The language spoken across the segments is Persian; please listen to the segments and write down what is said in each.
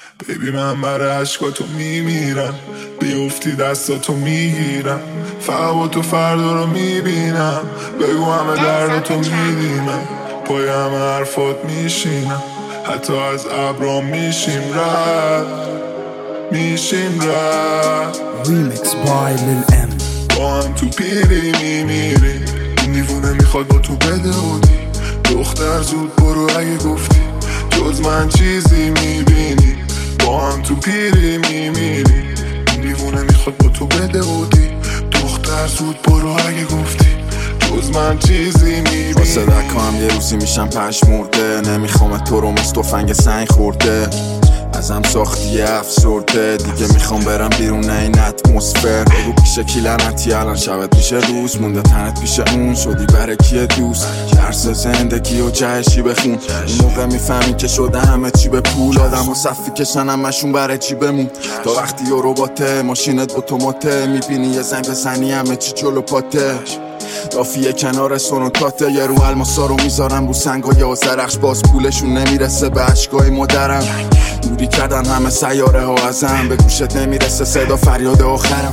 بیبی من برای عشقاتو میمیرم، بیفتی دستاتو میگیرم، فقط با تو فردا رو میبینم. بگو همه درداتو میدیمم، پای همه حرفات میشینم، حتی از ابرام میشیم رد، میشیم رد. Remix by Lil M. با هم تو پیری میمیری، این دیوونه میخواد با تو بده بودی. دختر زود برو اگه گفتی جز من چیزی میبینی. با هم تو پیری میمیری، این دیوونه میخواد با تو بده بودی. دختر زود برو اگه گفتی جز من چیزی میبینی. واسه دکام یه روزی میشم پشمورده، نمیخوام تو رو مثل تفنگ سنگ خورده. ازم ساختی افسرده، دیگه میخوام برم بیرون این اتمسفر. بگو پیش کی لعنتی الان شبت میشه روز، مونده تنت پیش اون شدی برای کیه دوست. درس زندگی و جهشی بخون، این موقع میفهمی که شده همه چی به پول. آدم و صفی کشن همشون برای چی بمون. تا وقتی یه رباته ماشینت اتوماته، میبینی یه زنگ بزنی همه چی جلو پاته. دافیه کنار سونوتاته، یه رو الماسا رو میذارم رو سنگای و زرخش، باز پولشون نمیرسه به عشقای مادرم. دوری کردن همه سیاره ها ازم، به گوشت نمیرسه صدا فریاد آخرم.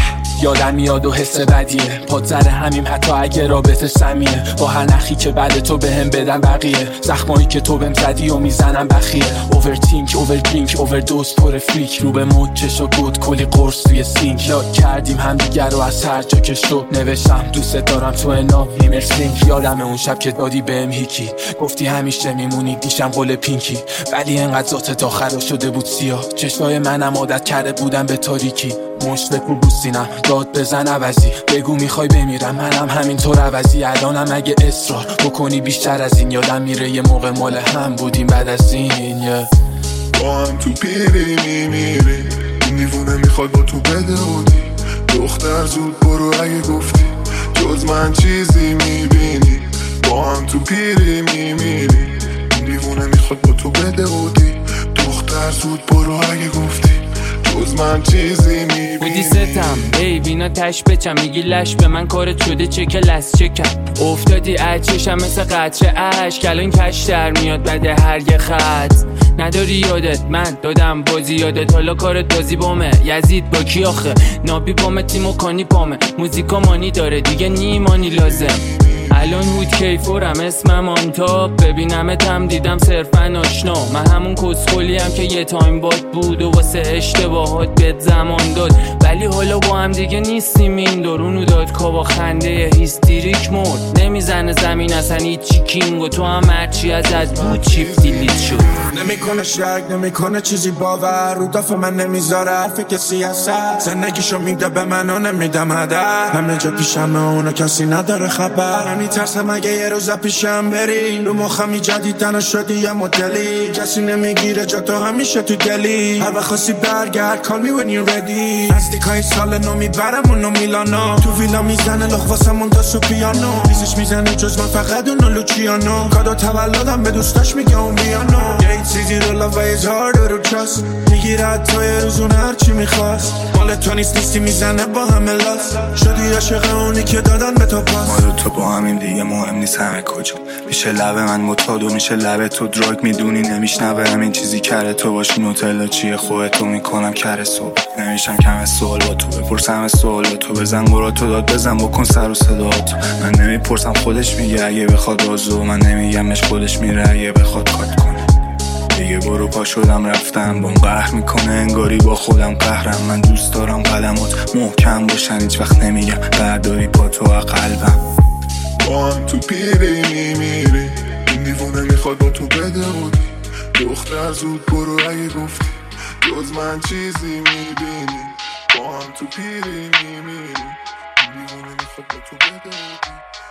یادم میاد و حس بدیه، پاد زره همیم حتی اگه رابطه سمیه. با هر نخی که بعد تو بهم بدن بقیه، زخمایی که تو بهم زدی و میزنم بخیه. اوورتینک، اووردرینک، اووردوز، پر فریک، رو به مد چش و گود کلی قرص توی سینک. یاد کردیم همدیگر رو از هر جا که شد، نوشتم دوست دارم تو انا هیمرسینک. یادم اون شب که دادی بهم هیکی، گفتی همیشه میمونی دیشم قول پینکی. ولی انقدر ذاتت آخر شده بود سیاه، چشمای منم عادت کرده بودم به تاریکی. مشت بکو بوسینم داد بزن عوضی، بگو میخوای بمیرم منم همینطور عوضی. الانم اگه اصرار بکنی بیشتر از این، یادم میره یه موقع مال هم بودیم بعد از این. با هم تو پیری میمیری، این دیوونه میخواد با تو بده بودی. دختر زود برو اگه گفتی جز من چیزی میبینی. با هم تو پیری میمیری، این دیوونه میخواد با تو بده بودی. دختر زود برو اگه گفتی جز من چیزی میبینی. بودی ستم بینا تش بچم، میگی لش به من کارت شده چکه لس چکم. افتادی اچشم مثل قطره عشق، الان کش در میاد بده هر یه خط. نداری یادت من دادم بازی یادت، حالا کارت بازی بامه. یزید با کی آخه نابی بامه، تیمو کانی بامه. موزیکا مانی داره دیگه نیمانی لازم. الان هود کیفورم اسمم آنتاب، ببینمتم دیدم صرفا آشنا. من همون کسخولیم که یه تایم باد بود و واسه اشتباهات بهت زمان داد. ولی حالا با هم دیگه نیستیم، این درونو داد کابا خنده هیستریک مرد. نمیزنه زمین اصلا هیچی کینگ، و تو هم هرچی ازت بود چیف دیلیت شد. نمیکنه شک نمیکنه چیزی باور، رو دفع من نمیذاره حرف کسی هست. زندگیشو میده به من و نمیدم هدر، همه جا پیشمه اونو کسی نداره خبر. میترسم اگه یه روز پیشم بری، رو مخمی جدیدن شدی یه مدلی. کسی نمیگیره جا تو همیشه تو دلی، هر وقت خواستی برگرد call me when you're ready. نزدیکای سال نو میبرم اونو میلانو، تو ویلا میزنه لخ واسمون دست و پیانو. ریزش میزنه جز من فقط اونو لوچیانو، کادو تولدم به دوستاش میگه اون بیانو. یه چیزی رو love is harder to trust، میگیره تو یه روزون هرچی میخواست. مال تو نیستی میزنه با همه لاس، شدی عاشق اونی که دادن به تو پاس. ما تو با همین دیگه مهم نیست همه کجا. میشه لب من متاد و میشه لب تو دراگ، میدونی نمیشنوه همین چیزی کره تو باشی. نوتلا چیه خودتو میکنم کره صبح، نمیشم کم سوال با تو بپرسم سوال با تو. بزن گراتو داد بزن بکن سر و صداتو. من نمیپرسم خودش میگه اگه بخواد رازو، من نمیگمش خودش میره اگه بخواد کات کنه. دیگه برو پا شدم رفتم، بام قهر میکنه انگاری با خودم قهرم. من دوست دارم قدمات محکم باشن، هیچ وقت نمیگم برداری پا تو قلبم. با هم تو پیری میمیری، این دیوونه میخواد با تو بده بودی. دختر زود برو اگه گفتی جز من چیزی میبینی. با هم تو پیری میمیری، این دیوونه میخواد با تو بده بودی.